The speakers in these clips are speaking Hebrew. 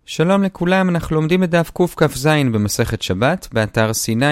שלום לכולם, אנחנו לומדים את דף קכ"ז במסכת שבת, באתר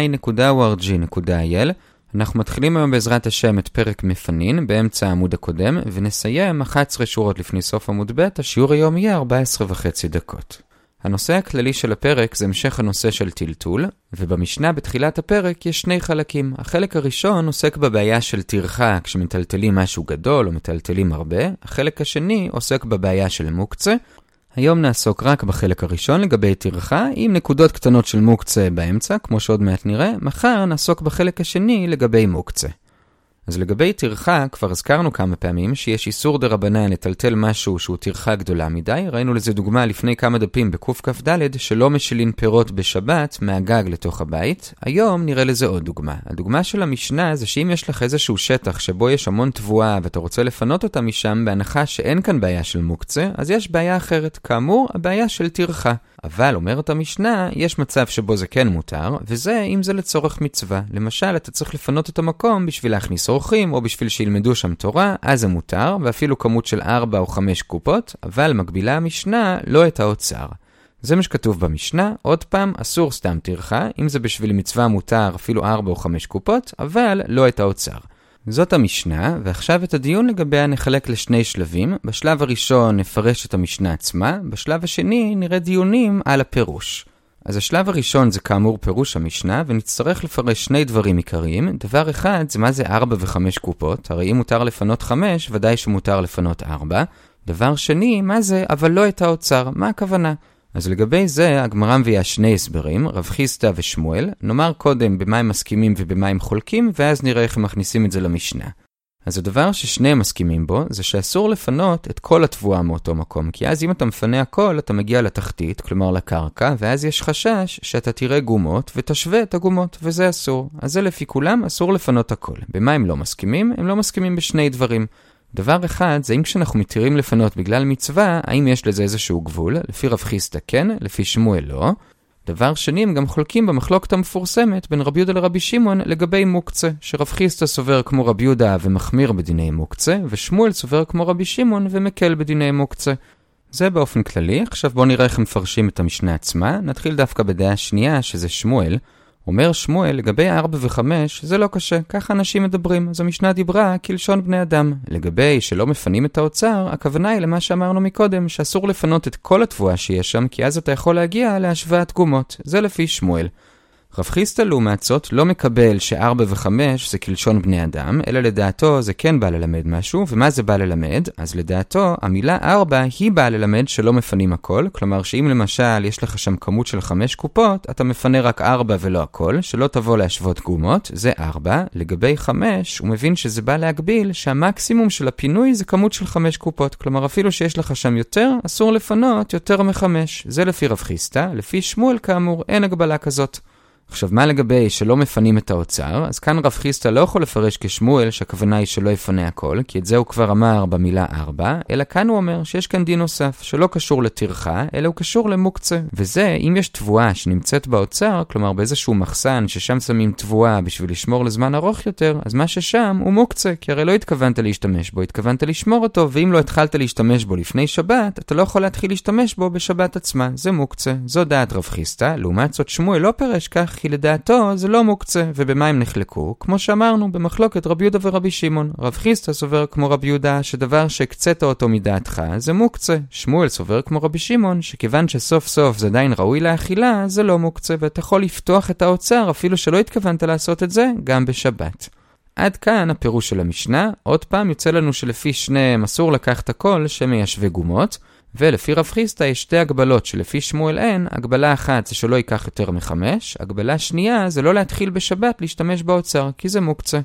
sinai.org.il. אנחנו מתחילים היום בעזרת השם את פרק מפנין, באמצע העמוד הקודם, ונסיים 11 שורות לפני סוף עמוד ב'. השיעור היום יהיה 14.5 דקות. הנושא הכללי של הפרק זה המשך הנושא של טלטול, ובמשנה בתחילת הפרק יש שני חלקים. החלק הראשון עוסק בבעיה של טרחה כשמטלטלים משהו גדול או מטלטלים הרבה. החלק השני עוסק בבעיה של מוקצה. היום נעסוק רק בחלק הראשון לגבי טרחה, עם נקודות קטנות של מוקצה באמצע, כמו שעוד מעט נראה. מחר נעסוק בחלק השני לגבי מוקצה. אז לגבי טרחה, כבר הזכרנו כמה פעמים שיש איסור דרבנן לטלטל משהו שהוא טרחה גדולה מדי. ראינו לזה דוגמה לפני כמה דפים בקכ"ד, שלא משלין פירות בשבת מהגג לתוך הבית. היום נראה לזה עוד דוגמה. הדוגמה של המשנה זה שאם יש לך איזשהו שטח שבו יש המון תבואה ואתה רוצה לפנות אותה משם, בהנחה שאין כאן בעיה של מוקצה, אז יש בעיה אחרת. כאמור, הבעיה של טרחה. אבל, אומרת המשנה, יש מצב שבו זה כן מותר, וזה אם זה לצורך מצווה. למשל, אתה צריך לפנות את המקום בשביל להכניס אורחים, או בשביל שילמדו שם תורה, אז זה מותר, ואפילו כמות של 4 או 5 קופות, אבל מגבילה המשנה לא את האוצר. זה מה שכתוב במשנה. עוד פעם, אסור סתם טרחה, אם זה בשביל מצווה מותר אפילו 4 או 5 קופות, אבל לא את האוצר. זאת המשנה, ועכשיו את הדיון לגביה נחלק לשני שלבים. בשלב הראשון נפרש את המשנה עצמה, בשלב השני נראה דיונים על הפירוש. אז השלב הראשון זה כאמור פירוש המשנה, ונצטרך לפרש שני דברים עיקריים. דבר אחד זה מה זה 4 ו5 קופות, הרי אם מותר לפנות 5, ודאי שמותר לפנות 4. דבר שני, מה זה אבל לא את האוצר, מה הכוונה? אז לגבי זה, הגמרא מביאה שני הסברים, רב חיסדא ושמואל. נאמר קודם במה הם מסכימים ובמה הם חולקים, ואז נראה איך הם מכניסים את זה למשנה. אז הדבר ששניהם מסכימים בו, זה שאסור לפנות את כל התבואה מאותו מקום, כי אז אם אתה מפנה הכל, אתה מגיע לתחתית, כלומר לקרקע, ואז יש חשש שאתה תראה גומות ותשווה את הגומות, וזה אסור. אז זה לפי כולם, אסור לפנות הכל. במה הם לא מסכימים? הם לא מסכימים בשני דברים. דבר אחד זה אם כשאנחנו מתירים לפנות בגלל מצווה, האם יש לזה איזשהו גבול? לפי רב חיסדא כן, לפי שמואל לא. דבר שני, הם גם חולקים במחלוקת המפורסמת בין רבי יהודה לרבי שמעון לגבי מוקצה, שרב חיסדא סובר כמו רבי יהודה ומחמיר בדיני מוקצה, ושמואל סובר כמו רבי שמעון ומקל בדיני מוקצה. זה באופן כללי. עכשיו בואו נראה איך הם מפרשים את המשנה עצמה. נתחיל דווקא בדעה השנייה, שזה שמואל. אומר שמואל, לגבי 4 ו5 זה לא קשה, ככה אנשים מדברים. אז המשנה דיברה כלשון בני אדם. לגבי שלא מפנים את האוצר, הכוונה היא למה שאמרנו מקודם, שאסור לפנות את כל התבואה שיש שם, כי אז אתה יכול להגיע להשוואת גומות. זה לפי שמואל. רב חיסדא לעומת זאת לא מקבל ש4 ו5 זה כלשון בני אדם, אלא לדעתו זה כן בא ללמד משהו. ומה זה בא ללמד? אז לדעתו המילה 4 היא באה ללמד שלא מפנים הכל, כלומר שאם למשל יש לך שם כמות של 5 קופות, אתה מפנה רק 4 ולא הכל, שלא תבוא להשוות גומות, זה 4. לגבי 5 הוא מבין שזה בא להגביל שהמקסימום של הפינוי זה כמות של 5 קופות, כלומר אפילו שיש לך שם יותר, אסור לפנות יותר מ5. זה לפי רב חיסדא. לפי שמואל כאמור אין הגבלה כזאת. עכשיו, מה לגבי שלא מפנים את האוצר? אז כאן רב חיסדא לא יכול לפרש כשמואל שהכוונה היא שלא יפנה הכל, כי את זה הוא כבר אמר במילה 4, אלא כאן הוא אומר שיש כאן דין נוסף, שלא קשור לטרחה, אלא הוא קשור למוקצה. וזה, אם יש תבואה שנמצאת באוצר, כלומר באיזשהו מחסן ששם שמים תבואה בשביל לשמור לזמן ארוך יותר, אז מה ששם הוא מוקצה, כי הרי לא התכוונת להשתמש בו, התכוונת לשמור אותו, ואם לא התחלת להשתמש בו לפני שבת, אתה לא יכול להתחיל להשתמש בו בשבת עצמה. זה מוקצה. זו דעת רב חיסדא. לעומת זאת שמואל לא פירש כך, כי לדעתו זה לא מוקצה. ובמה הם נחלקו? כמו שאמרנו, במחלוקת רבי יהודה ורבי שמעון. רב חיסדא סובר כמו רבי יהודה שדבר שהקצת אותו מדעתך זה מוקצה. שמואל סובר כמו רבי שמעון שכיוון שסוף סוף זה עדיין ראוי לאכילה, זה לא מוקצה, ואתה יכול לפתוח את האוצר אפילו שלא התכוונת לעשות את זה גם בשבת. עד כאן הפירוש של המשנה. עוד פעם יוצא לנו שלפי שניהם אסור לקחת הכל שמיישווה גומות, ולפי רב חיסדא יש שתי הגבלות שלפי שמואל אין. הגבלה אחת זה שלא ייקח יותר מ5, הגבלה שנייה זה לא להתחיל בשבת להשתמש באוצר, כי זה מוקצה.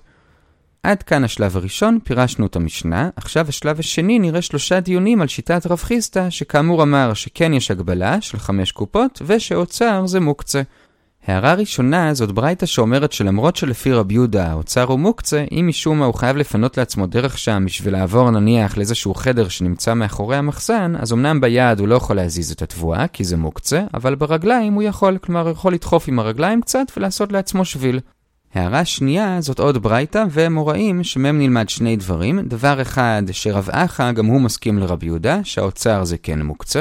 עד כאן השלב הראשון, פירשנו את המשנה. עכשיו השלב השני נראה 3 דיונים על שיטת רב חיסדא, שכאמור אמר שכן יש הגבלה של 5 קופות, ושאוצר זה מוקצה. הערה ראשונה זאת ברייתא שאומרת שלמרות שלפי רבי יהודה האוצר הוא מוקצה, אם משום מה הוא חייב לפנות לעצמו דרך שם בשביל לעבור נניח לאיזשהו חדר שנמצא מאחורי המחסן, אז אמנם ביד הוא לא יכול להזיז את התבואה כי זה מוקצה, אבל ברגליים הוא יכול, כלומר הוא יכול לדחוף עם הרגליים קצת ולעשות לעצמו שביל. הערה שנייה זאת עוד ברייתא, והם רואים שמהם נלמד 2 דברים. דבר אחד, שרב אחא גם הוא מסכים לרבי יהודה שהאוצר זה כן מוקצה.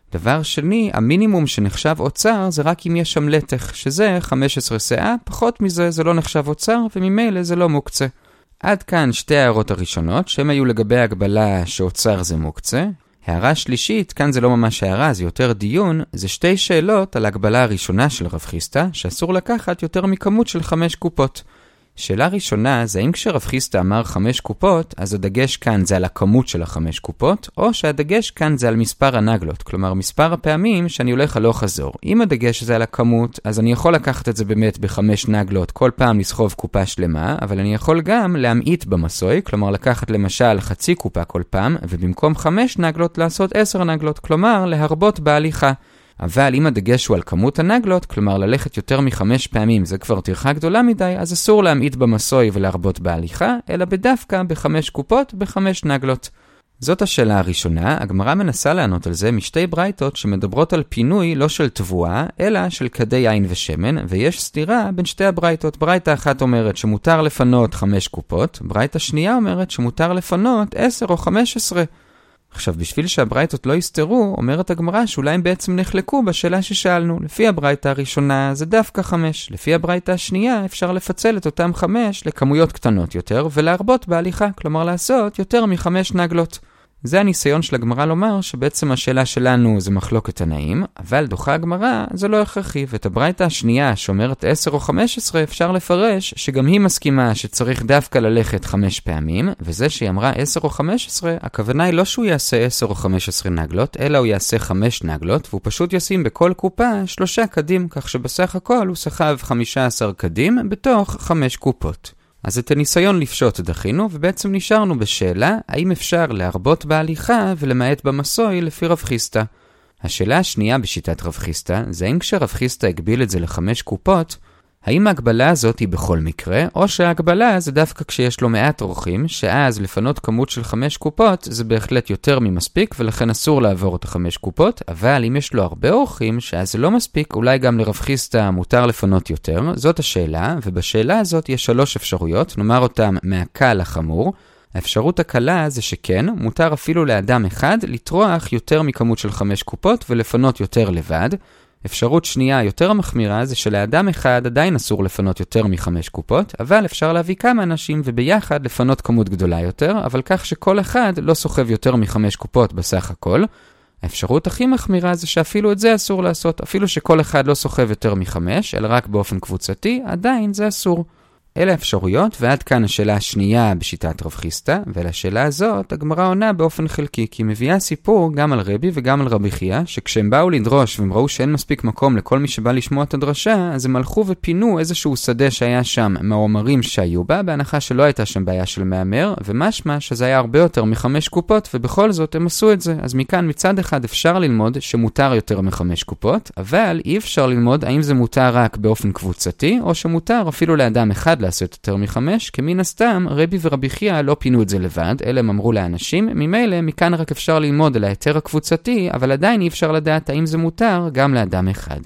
דבר שני, המינימום שנחשב אוצר זה רק אם יש שם לתך, שזה 15 שאה, פחות מזה זה לא נחשב אוצר וממילא זה לא מוקצה. עד כאן שתי הערות הראשונות, שהן היו לגבי ההגבלה שאוצר זה מוקצה. הערה שלישית, כאן זה לא ממש הערה, זה יותר דיון, זה שתי שאלות על ההגבלה הראשונה של רב חיסטה, שאסור לקחת יותר מכמות של 5 קופות. שאלה ראשונה זה האם כשרב חיסטה אמר 5 קופות, אז הדגש כאן זה על הכמות של 5 קופות, או שהדגש כאן זה על מספר הנגלות, כלומר מספר הפעמים שאני הולך הלוך חזור. אם הדגש זה על הכמות, אז אני יכול לקחת את זה באמת ב5 נגלות, כל פעם לסחוב קופה שלמה, אבל אני יכול גם להמעיט במסוי, כלומר לקחת למשל חצי קופה כל פעם, ובמקום 5 נגלות לעשות 10 נגלות, כלומר להרבות בהליכה. אבל אם הדגש הוא על כמות הנגלות, כלומר ללכת יותר מ5 פעמים, זה כבר טרחה גדולה מדי, אז אסור להמעיט במסוי ולהרבות בהליכה, אלא בדווקא ב5 קופות ב5 נגלות. זאת השאלה הראשונה, הגמרא מנסה לענות על זה משתי ברייתות שמדברות על פינוי לא של תבואה, אלא של כדי יין ושמן, ויש סתירה בין שתי הברייתות. ברייתה אחת אומרת שמותר לפנות 5 קופות, ברייתה שנייה אומרת שמותר לפנות 10 או 15. עכשיו, בשביל שהברייתות לא יסתרו, אומרת הגמרא שאולי הם בעצם נחלקו בשאלה ששאלנו. לפי הברייתה הראשונה זה דווקא 5. לפי הברייתה השנייה אפשר לפצל את אותם 5 לכמויות קטנות יותר ולהרבות בהליכה, כלומר לעשות יותר מ5 נגלות. זה הניסיון של הגמרא לומר שבעצם השאלה שלנו זה מחלוקת תנאים, אבל דוחה הגמרא זה לא הכרחי, ואת הברייתא השנייה שאומרת 10 או 15 אפשר לפרש שגם היא מסכימה שצריך דווקא ללכת 5 פעמים, וזה שהיא אמרה 10 או 15, הכוונה היא לא שהוא יעשה 10 או 15 נגלות, אלא הוא יעשה 5 נגלות, והוא פשוט ישים בכל קופה 3 קדים, כך שבסך הכל הוא סחב 15 קדים בתוך 5 קופות. אז את הניסיון לפשוט דחינו, ובעצם נשארנו בשאלה, האם אפשר להרבות בהליכה ולמעט במסוי לפי רב חיסטה. השאלה השנייה בשיטת רב חיסטה, זה האם כשרב חיסטה הגביל את זה ל5 קופות, האם ההגבלה הזאת היא בכל מקרה, או שההגבלה זה דווקא כשיש לו מעט אורחים, שאז לפנות כמות של 5 קופות זה בהחלט יותר ממספיק, ולכן אסור לעבור את 5 קופות, אבל אם יש לו הרבה אורחים, שאז זה לא מספיק, אולי גם לרב חיסטה מותר לפנות יותר, זאת השאלה, ובשאלה הזאת יש 3 אפשרויות, נאמר אותם מהקל לחמור. האפשרות הקלה זה שכן, מותר אפילו לאדם אחד לטרוח יותר מכמות של 5 קופות ולפנות יותר לבד. אפשרות שנייה יותר מחמירה זה שלאדם אחד עדיין אסור לפנות יותר מ5 קופות, אבל אפשר להביא כמה אנשים וביחד לפנות כמות גדולה יותר, אבל כך שכל אחד לא סוחב יותר מ5 קופות בסך הכל. האפשרות הכי מחמירה זה שאפילו את זה אסור לעשות, אפילו שכל אחד לא סוחב יותר מ5, אלא רק באופן קבוצתי, עדיין זה אסור. אלה אפשרויות, ועד כאן השאלה השנייה בשיטת רב חיסטה, ולשאלה הזאת הגמרא עונה באופן חלקי, כי מביאה סיפור גם על רבי וגם על רבי חייא, שכשהם באו לדרוש והם ראו שאין מספיק מקום לכל מי שבא לשמוע את הדרשה, אז הם הלכו ופינו איזשהו שדה שהיה שם מהאומרים שהיו בה, בהנחה שלא הייתה שם בעיה של מאמר, ומשמע שזה היה הרבה יותר מ5 קופות, ובכל זאת הם עשו את זה. אז מכאן מצד אחד אפשר ללמוד שמותר יותר מ5 קופות, אבל אי אפשר ללמוד האם זה מותר רק באופן קבוצתי, או שמותר אפילו לאדם אחד לעשות יותר מ5, כי מן הסתם רבי ורבי חייא לא פינו את זה לבד, אלא הם אמרו לאנשים, ממילא מכאן רק אפשר ללמוד על ההיתר הקבוצתי, אבל עדיין אי אפשר לדעת האם זה מותר גם לאדם אחד.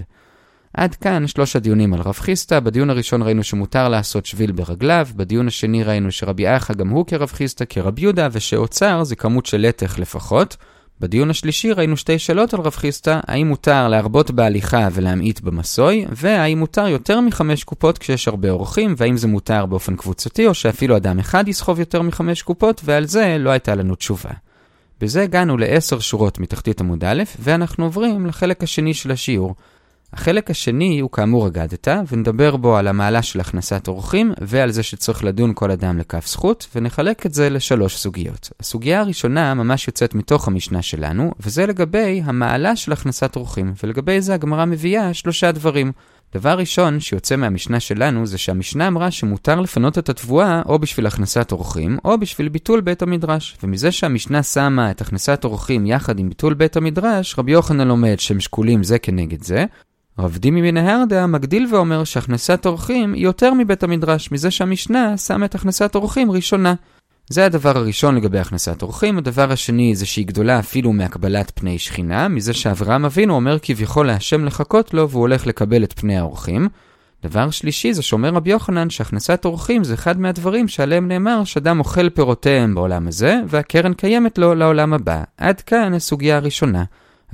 עד כאן 3 הדיונים על רב חיסטה. בדיון הראשון ראינו שמותר לעשות שביל ברגליו, בדיון השני ראינו שרבי אחא גם הוא כרב חיסטה כרב יהודה, ושאוצר זה כמות של לתך לפחות. בדיון השלישי ראינו 2 שאלות על רב חיסטה, האם מותר להרבות בהליכה ולהמעיט במסוי, והאם מותר יותר מ5 קופות כשיש הרבה אורחים, והאם זה מותר באופן קבוצתי, או שאפילו אדם אחד יסחוב יותר מ5 קופות, ועל זה לא הייתה לנו תשובה. בזה הגענו ל10 שורות מתחתית עמוד א', ואנחנו עוברים לחלק השני של השיעור. החלק השני הוא כאמור אגדתא, ונדבר בו על המעלה של הכנסת אורחים, ועל זה שצריך לדון כל אדם לכף זכות, ונחלק את זה ל3 סוגיות. הסוגיה הראשונה ממש יוצאת מתוך המשנה שלנו, וזה לגבי המעלה של הכנסת אורחים, ולגבי זה הגמרא מביאה 3 דברים. דבר ראשון שיוצא מהמשנה שלנו זה שהמשנה אמרה שמותר לפנות את התבואה או בשביל הכנסת אורחים או בשביל ביטול בית המדרש, ומזה שהמשנה שמה את הכנסת אורחים יחד עם ביטול בית המדרש, רבי יוחנן לומד שהם שקולים זה כנגד זה. רב דימי מן ההרדה מגדיל ואומר שהכנסת אורחים היא יותר מבית המדרש, מזה שהמשנה שמה את הכנסת אורחים ראשונה. זה הדבר הראשון לגבי הכנסת אורחים. הדבר השני זה שהיא גדולה אפילו מהקבלת פני שכינה, מזה שאברהם אבינו אומר כביכול להשם לחכות לו והוא הולך לקבל את פני האורחים. דבר שלישי זה שאומר רבי יוחנן שהכנסת אורחים זה אחד מהדברים שעליהם נאמר שאדם אוכל פירותיהם בעולם הזה והקרן קיימת לו לעולם הבא. עד כאן הסוגיה הראשונה.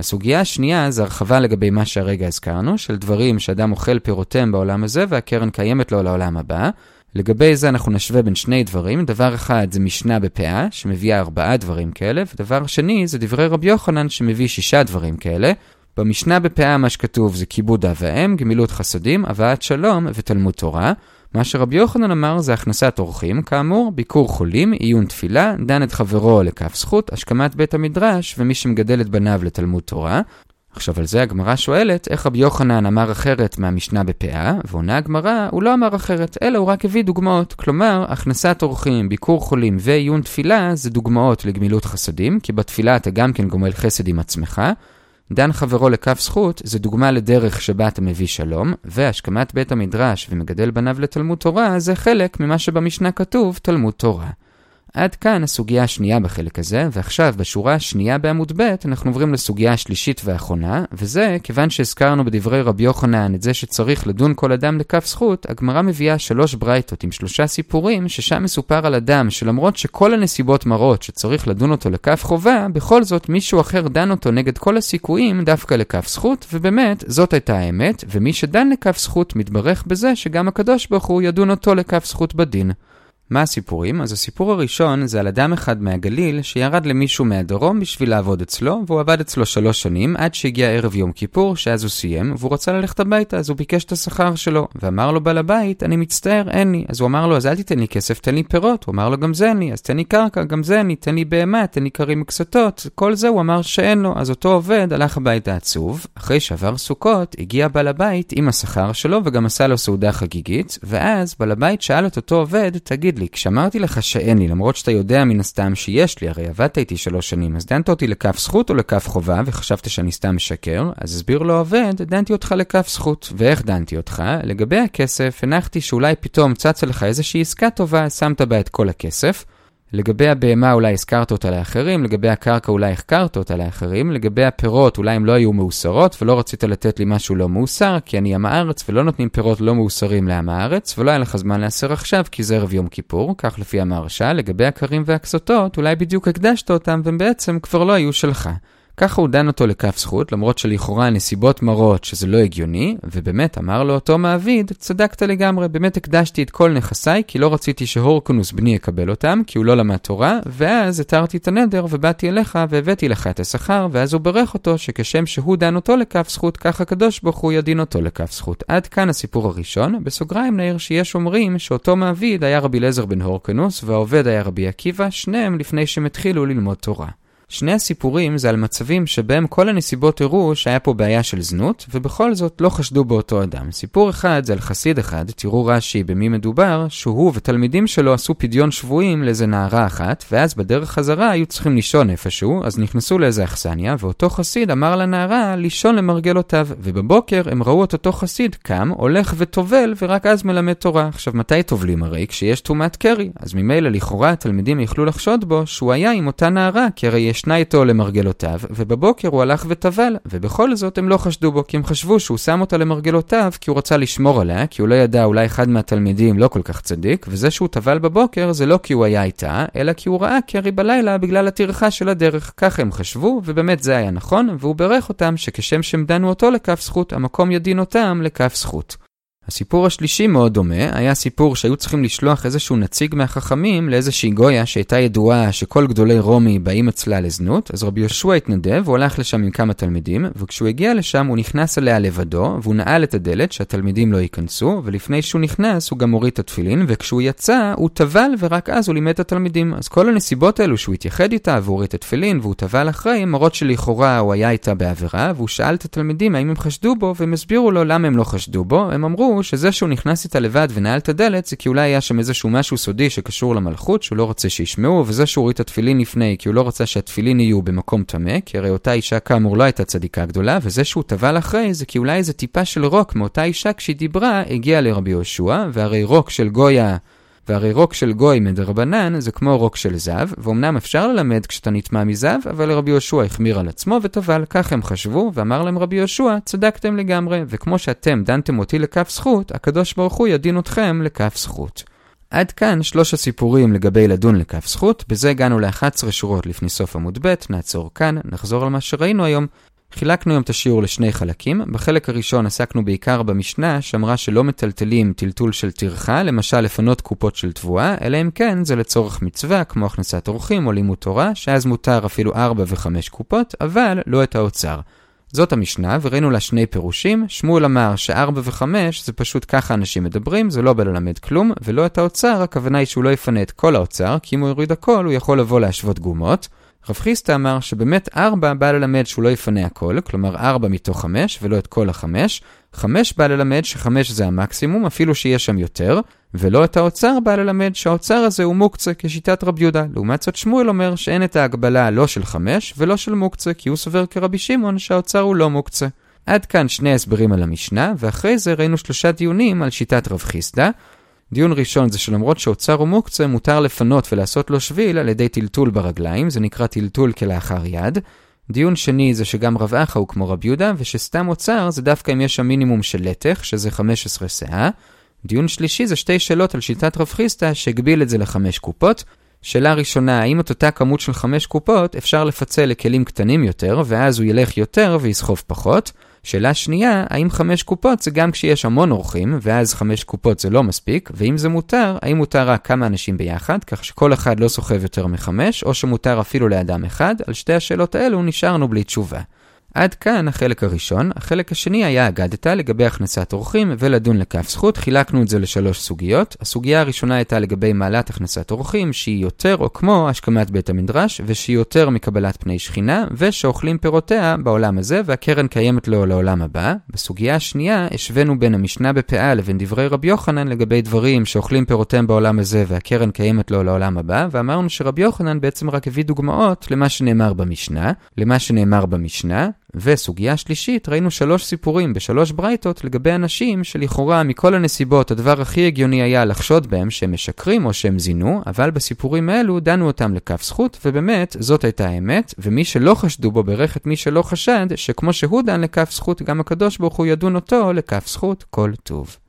הסוגיה השנייה זה הרחבה לגבי מה שהרגע הזכרנו, של דברים שאדם אוכל פירותיהם בעולם הזה והקרן קיימת לו לעולם הבא. לגבי זה אנחנו נשווה בין שני דברים. דבר אחד זה משנה בפאה, שמביאה 4 דברים כאלה, ודבר שני זה דברי רבי יוחנן שמביא 6 דברים כאלה. במשנה בפאה מה שכתוב זה כיבוד אב ואם, גמילות חסדים, הבאת שלום ותלמוד תורה. מה שרבי יוחנן אמר זה הכנסת אורחים, כאמור, ביקור חולים, עיון תפילה, דן את חברו לכף זכות, השכמת בית המדרש ומי שמגדל את בניו לתלמוד תורה. עכשיו על זה הגמרא שואלת איך רבי יוחנן אמר אחרת מהמשנה בפאה, ועונה הגמרא הוא לא אמר אחרת, אלא הוא רק הביא דוגמאות. כלומר, הכנסת אורחים, ביקור חולים ועיון תפילה זה דוגמאות לגמילות חסדים, כי בתפילה אתה גם כן גומל חסד עם עצמך. דן חברו לכף זכות זה דוגמה לדרך שבה אתה מביא שלום, והשכמת בית המדרש ומגדל בניו לתלמוד תורה זה חלק ממה שבמשנה כתוב תלמוד תורה. עד כאן הסוגיה השנייה בחלק הזה, ועכשיו בשורה השנייה בעמוד ב' אנחנו עוברים לסוגיה השלישית והאחרונה, וזה כיוון שהזכרנו בדברי רבי יוחנן את זה שצריך לדון כל אדם לכף זכות, הגמרא מביאה 3 ברייתות עם 3 סיפורים ששם מסופר על אדם שלמרות שכל הנסיבות מראות שצריך לדון אותו לכף חובה, בכל זאת מישהו אחר דן אותו נגד כל הסיכויים דווקא לכף זכות, ובאמת זאת הייתה האמת, ומי שדן לכף זכות מתברך בזה שגם הקדוש ברוך הוא ידון אותו לכף זכות בדין. מה הסיפורים? אז הסיפור הראשון זה על אדם אחד מהגליל שירד למישהו מהדרום בשביל לעבוד אצלו, והוא עבד אצלו 3 שנים עד שהגיע ערב יום כיפור, שאז הוא סיים, והוא רצה ללכת הביתה, אז הוא ביקש את השכר שלו, ואמר לו בעל הבית, אני מצטער, אין לי. אז הוא אמר לו, אז אל תיתן לי כסף, תן לי פירות. הוא אמר לו, גם זה אין לי. אז תן לי קרקע, גם זה אין לי. תן לי בהמה, תן לי קרים וקסתות. כל זה הוא אמר שאין לו. אז אותו עובד הלך הביתה עצוב. אחרי שעבר סוכות, הגיע בעל הבית עם השכר שלו וגם עשה לו סעודה חגיגית, ואז בעל הבית שאל את אותו עובד, תגיד לי, כשאמרתי לך שאין לי, למרות שאתה יודע מן הסתם שיש לי, הרי עבדת איתי 3 שנים, אז דנת אותי לכף זכות או לכף חובה, וחשבת שאני סתם משקר, אז הסביר לו עובד, דנתי אותך לכף זכות. ואיך דנתי אותך? לגבי הכסף, הנחתי שאולי פתאום צץ לך איזושהי עסקה טובה, שמת בה את כל הכסף. לגבי הבהמה אולי הזכרת אותה לאחרים, לגבי הקרקע אולי החקרת אותה לאחרים, לגבי הפירות אולי הם לא היו מאוסרות, ולא רצית לתת לי משהו לא מאוסר, כי אני עם הארץ ולא נותנים פירות לא מאוסרים לעם הארץ, ולא היה לך זמן לאסר עכשיו כי זה ערב יום כיפור, כך לפי המהרש"א. לגבי הקרים והקסותות אולי בדיוק הקדשת אותם והם בעצם כבר לא היו שלך. ככה הוא דן אותו לכף זכות, למרות שלכאורה הנסיבות מראות שזה לא הגיוני, ובאמת אמר לו אותו מעביד, צדקת לגמרי, באמת הקדשתי את כל נכסיי, כי לא רציתי שהורקנוס בני יקבל אותם, כי הוא לא למד תורה, ואז התרתי את הנדר ובאתי אליך והבאתי לך את השכר, ואז הוא ברך אותו שכשם שהוא דן אותו לכף זכות, ככה הקדוש ברוך הוא ידין אותו לכף זכות. עד כאן הסיפור הראשון. בסוגריים נעיר שיש אומרים שאותו מעביד היה רבי אליעזר בן הורקנוס, והעובד היה רבי עקיבא, שניהם לפני שהם התחילו ללמוד תורה. שני הסיפורים זה על מצבים שבהם כל הנסיבות הראו שהיה פה בעיה של זנות, ובכל זאת לא חשדו באותו אדם. סיפור אחד זה על חסיד אחד, תראו רש"י במי מדובר, שהוא ותלמידים שלו עשו פדיון שבויים לאיזה נערה אחת, ואז בדרך חזרה היו צריכים לישון איפשהו, אז נכנסו לאיזה אכסניה, ואותו חסיד אמר לנערה לישון למרגלותיו, ובבוקר הם ראו את אותו חסיד קם, הולך וטובל, ורק אז מלמד תורה. עכשיו מתי טובלים? הרי כשיש תומת קרי, אז ממילא לכאורה התלמידים יכלו לחשוד בו שהוא היה עם אותה נערה, כי הרי ישנה איתו למרגלותיו, ובבוקר הוא הלך וטבל, ובכל זאת הם לא חשדו בו, כי הם חשבו שהוא שם אותה למרגלותיו, כי הוא רצה לשמור עליה, כי הוא לא ידע, אולי אחד מהתלמידים לא כל כך צדיק, וזה שהוא טבל בבוקר זה לא כי הוא היה איתה, אלא כי הוא ראה קרי בלילה בגלל הטרחה של הדרך. כך הם חשבו, ובאמת זה היה נכון, והוא ברך אותם שכשם שהם דנו אותו לכף זכות, המקום ידין אותם לכף זכות. הסיפור השלישי מאוד דומה, היה סיפור שהיו צריכים לשלוח איזשהו נציג מהחכמים לאיזושהי גויה שהייתה ידועה שכל גדולי רומי באים אצלה לזנות, אז רבי יהושע התנדב, הוא הלך לשם עם כמה תלמידים, וכשהוא הגיע לשם הוא נכנס אליה לבדו, והוא נעל את הדלת שהתלמידים לא ייכנסו, ולפני שהוא נכנס הוא גם הוריד את התפילין, וכשהוא יצא הוא טבל ורק אז הוא לימד את התלמידים. אז כל הנסיבות האלו שהוא התייחד איתה והוריד את התפילין והוא טבל אחרי, מראות שלכאורה הוא היה איתה בעבירה, והוא שאל את התלמידים האם הם חשדו בו, והם הסבירו לו למה הם לא חשדו בו. הם אמרו שזה שהוא נכנס איתה לבד ונעל את הדלת זה כי אולי היה שם איזשהו משהו סודי שקשור למלכות שהוא לא רוצה שישמעו, וזה שהוא הוריד את התפילין לפני כי הוא לא רוצה שהתפילין יהיו במקום טמא, כי הרי אותה אישה כאמור לא הייתה צדיקה גדולה, וזה שהוא טבל אחרי זה כי אולי איזה טיפה של רוק מאותה אישה כשהיא דיברה הגיעה לרבי יהושע, והרי רוק של גוי מדרבנן זה כמו רוק של זב, ואומנם אפשר ללמד כשאתה נטמע מזב, אבל רבי יהושע החמיר על עצמו וטבל. כך הם חשבו, ואמר להם רבי יהושע, צדקתם לגמרי, וכמו שאתם דנתם אותי לכף זכות, הקדוש ברוך הוא ידין אתכם לכף זכות. עד כאן 3 הסיפורים לגבי לדון לכף זכות, בזה הגענו ל11 שורות לפני סוף עמוד ב', נעצור כאן, נחזור על מה שראינו היום. חילקנו היום את השיעור לשני חלקים. בחלק הראשון עסקנו בעיקר במשנה שאמרה שלא מטלטלים טלטול של טרחה, למשל לפנות קופות של תבואה, אלא אם כן זה לצורך מצווה כמו הכנסת אורחים או לימוד תורה, שאז מותר אפילו 4 ו5 קופות, אבל לא את האוצר. זאת המשנה, וראינו לה שני פירושים. שמואל אמר ש4 ו5 זה פשוט ככה אנשים מדברים, זה לא בא ללמד כלום, ולא את האוצר, הכוונה היא שהוא לא יפנה את כל האוצר, כי אם הוא יוריד הכל הוא יכול לבוא להשוות גומות. רב חיסטה אמר שבאמת 4 בא ללמד שהוא לא יפנה הכל, כלומר 4 מתוך 5 ולא את כל 5. 5 בא ללמד ש5 זה המקסימום, אפילו שיש שם יותר, ולא את האוצר בא ללמד שהאוצר הזה הוא מוקצה כשיטת רבי יהודה. לעומת זאת שמואל אומר שאין את ההגבלה לא של 5 ולא של מוקצה, כי הוא סובר כרבי שמעון שהאוצר הוא לא מוקצה. עד כאן שני הסברים על המשנה, ואחרי זה ראינו 3 דיונים על שיטת רב חיסטה. דיון ראשון זה שלמרות שאוצר הוא מוקצה, מותר לפנות ולעשות לו שביל על ידי טלטול ברגליים, זה נקרא טלטול כלאחר יד. דיון שני זה שגם רב אחא הוא כמו רב יהודה, ושסתם אוצר זה דווקא אם יש שם מינימום של לטח, שזה 15 שאה. דיון שלישי זה 2 שאלות על שיטת רב חיסטה, שהגביל את זה ל5 קופות. שאלה ראשונה, האם את אותה כמות של 5 קופות אפשר לפצל לכלים קטנים יותר, ואז הוא ילך יותר ויסחוב פחות? שאלה שנייה, האם 5 קופות זה גם כשיש המון אורחים, ואז 5 קופות זה לא מספיק, ואם זה מותר, האם מותר רק כמה אנשים ביחד, כך שכל אחד לא סוחב יותר מ5, או שמותר אפילו לאדם אחד? על שתי השאלות האלו נשארנו בלי תשובה. עד כאן החלק הראשון. החלק השני היה אגדתא לגבי הכנסת אורחים ולדון לכף זכות. חילקנו את זה ל3 סוגיות. הסוגיה הראשונה הייתה לגבי מעלת הכנסת אורחים, שהיא יותר או כמו השכמת בית המדרש, ושהיא יותר מקבלת פני שכינה, ושאוכלים פירותיה בעולם הזה, והקרן קיימת לו לעולם הבא. בסוגיה השנייה השווינו בין המשנה בפאה לבין דברי רבי יוחנן לגבי דברים שאוכלים פירותיהם בעולם הזה, והקרן קיימת לו לעולם הבא, ואמרנו שרבי יוחנן בעצם רק הביא דוגמאות למה שנאמר במשנה, וסוגיה שלישית, ראינו 3 סיפורים ב3 ברייתות לגבי אנשים שלכאורה מכל הנסיבות הדבר הכי הגיוני היה לחשוד בהם שהם משקרים או שהם זינו, אבל בסיפורים האלו דנו אותם לכף זכות, ובאמת זאת הייתה האמת, ומי שלא חשדו בו ברך את מי שלא חשד, שכמו שהוא דן לכף זכות, גם הקדוש ברוך הוא ידון אותו לכף זכות כל טוב.